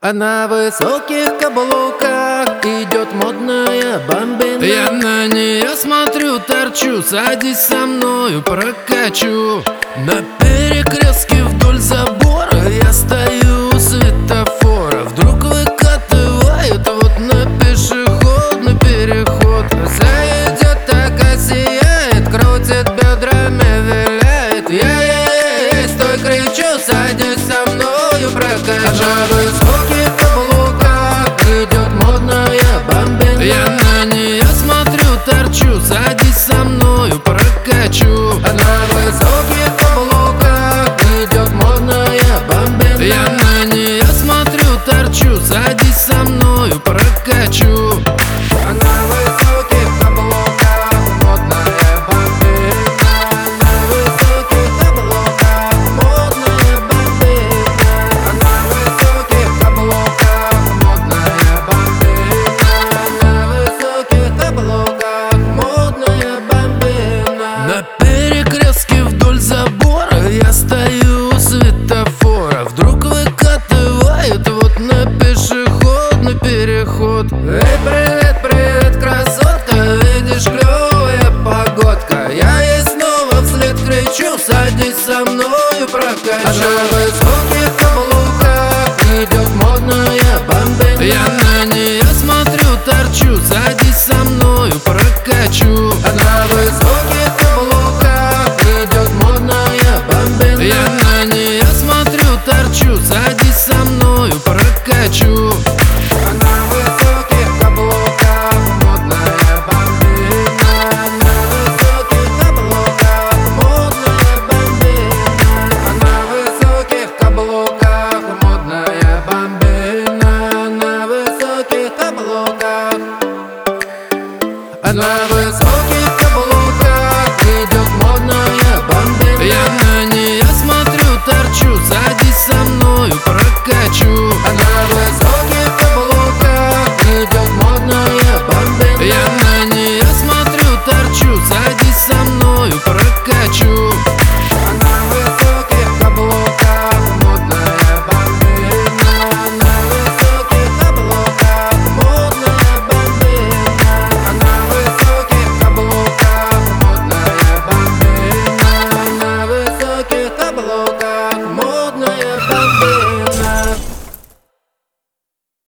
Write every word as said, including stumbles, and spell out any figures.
А на высоких каблуках идет модная бомбина. Я на нее смотрю, торчу, садись со мною, прокачу. На перекрестке вдоль забора я стою у светофора. Вдруг выкатывают вот на пешеходный переход. Зайдет, такая сияет, крутит бедрами, виляет. Я-я-я, стой, кричу, садись со мною, прокачу. А на высоких каблуках идет модная бомбина. Я на нее смотрю, торчу, садись со мною, прокачу. А на высоких каблуках идет модная бомбина. Я на нее смотрю, торчу, садись со мною, прокачу. А на высоких каблуках модная бомбина. На высоких каблуках модная бомбина. А на высоких каблуках модная бомбина. На высоких каблуках модная бомбина. На перекрестке вдоль забора я стою у светофора. Вдруг выкатывают вот на пешеходный переход. Эй, привет, привет, красотка, видишь, клевая погодка. Я ей снова вслед кричу, садись со мною, прокачу. А на высоких каблуках идет модная бомбина. Я на нее смотрю, торчу, садись со мною, прокачу. А на высоких каблуках идет модная бомбина. Я на нее смотрю, торчу, садись со мною, прокачу.